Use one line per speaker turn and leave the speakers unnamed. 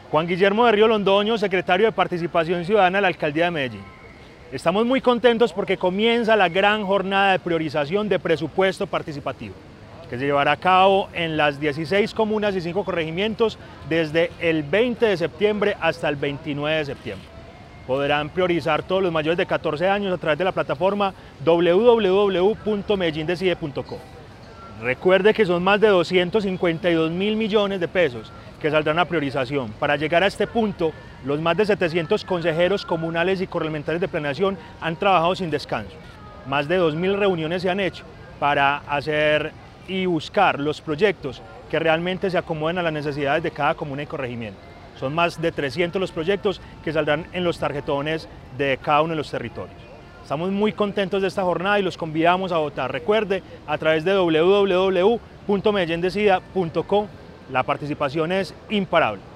Juan Guillermo de Río Londoño, secretario de Participación Ciudadana de la Alcaldía de Medellín. Estamos muy contentos porque comienza la gran jornada de priorización de presupuesto participativo, que se llevará a cabo en las 16 comunas y 5 corregimientos desde el 20 de septiembre hasta el 29 de septiembre. Podrán priorizar todos los mayores de 14 años a través de la plataforma www.medellindecide.co. Recuerde que son más de 252.000 millones de pesos que saldrán a priorización. Para llegar a este punto, los más de 700 consejeros comunales y correglamentarios de planeación han trabajado sin descanso. Más de 2.000 reuniones se han hecho para hacer y buscar los proyectos que realmente se acomoden a las necesidades de cada comuna y corregimiento. Son más de 300 los proyectos que saldrán en los tarjetones de cada uno de los territorios. Estamos muy contentos de esta jornada y los convidamos a votar. Recuerde, a través de www.medellindecida.co, la participación es imparable.